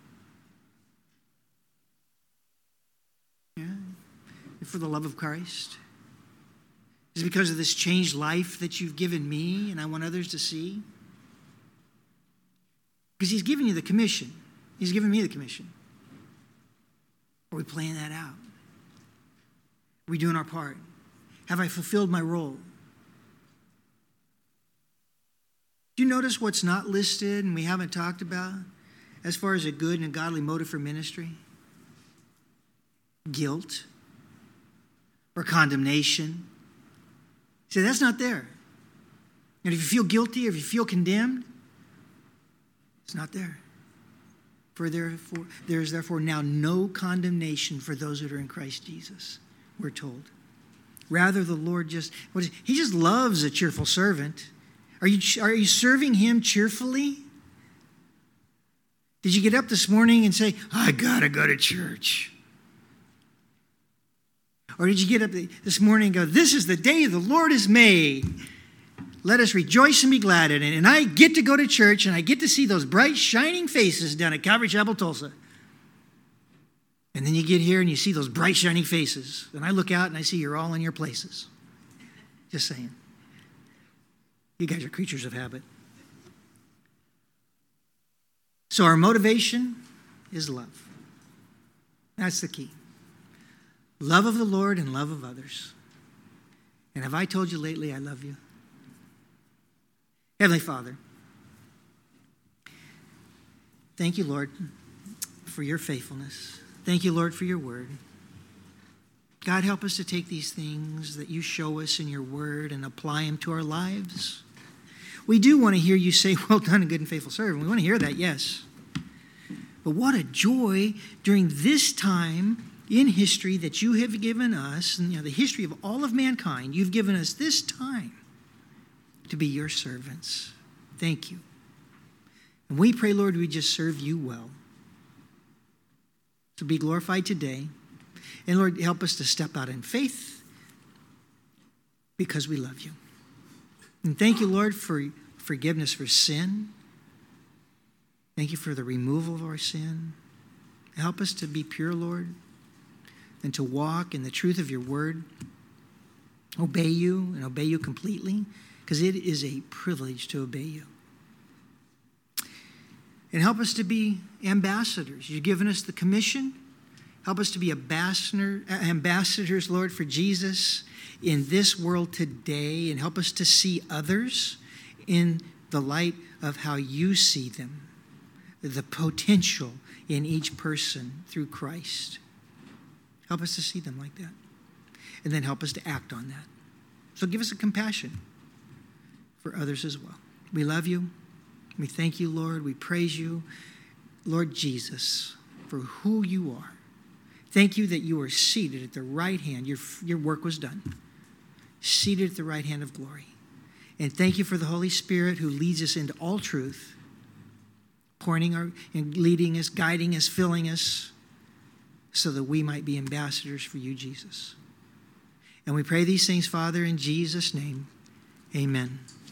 Yeah. For the love of Christ? Is it because of this changed life that you've given me and I want others to see? Because he's given you the commission. He's given me the commission. Are we playing that out? Are we doing our part? Have I fulfilled my role? Do you notice what's not listed and we haven't talked about as far as a good and a godly motive for ministry? Guilt or condemnation. See, that's not there. And if you feel guilty or if you feel condemned, it's not there. For therefore, there is therefore now no condemnation for those that are in Christ Jesus, we're told. Rather, the Lord just, what is, he just loves a cheerful servant. Are you, are you serving him cheerfully? Did you get up this morning and say, I gotta go to church? Or did you get up this morning and go, this is the day the Lord has made. Let us rejoice and be glad in it. And I get to go to church and I get to see those bright, shining faces down at Calvary Chapel, Tulsa. And then you get here and you see those bright, shining faces. And I look out and I see you're all in your places. Just saying. You guys are creatures of habit. So our motivation is love. That's the key. Love of the Lord and love of others. And have I told you lately I love you? Heavenly Father, thank you, Lord, for your faithfulness. Thank you, Lord, for your word. God, help us to take these things that you show us in your word and apply them to our lives. We do want to hear you say, well done, a good and faithful servant. We want to hear that, yes. But what a joy during this time in history that you have given us, and you know, the history of all of mankind, you've given us this time to be your servants. Thank you. And we pray, Lord, we just serve you well. So be glorified today. And Lord, help us to step out in faith because we love you. And thank you, Lord, for forgiveness for sin. Thank you for the removal of our sin. Help us to be pure, Lord, and to walk in the truth of your word. Obey you and obey you completely, because it is a privilege to obey you. And help us to be ambassadors. You've given us the commission. Help us to be ambassador, ambassadors, Lord, for Jesus in this world today, and help us to see others in the light of how you see them, the potential in each person through Christ. Help us to see them like that, and then help us to act on that. So give us a compassion for others as well. We love you. We thank you, Lord. We praise you. Lord Jesus, for who you are. Thank you that you are seated at the right hand. Your, your work was done. Seated at the right hand of glory. And thank you for the Holy Spirit who leads us into all truth, pointing our, and leading us, guiding us, filling us, so that we might be ambassadors for you, Jesus. And we pray these things, Father, in Jesus' name. Amen.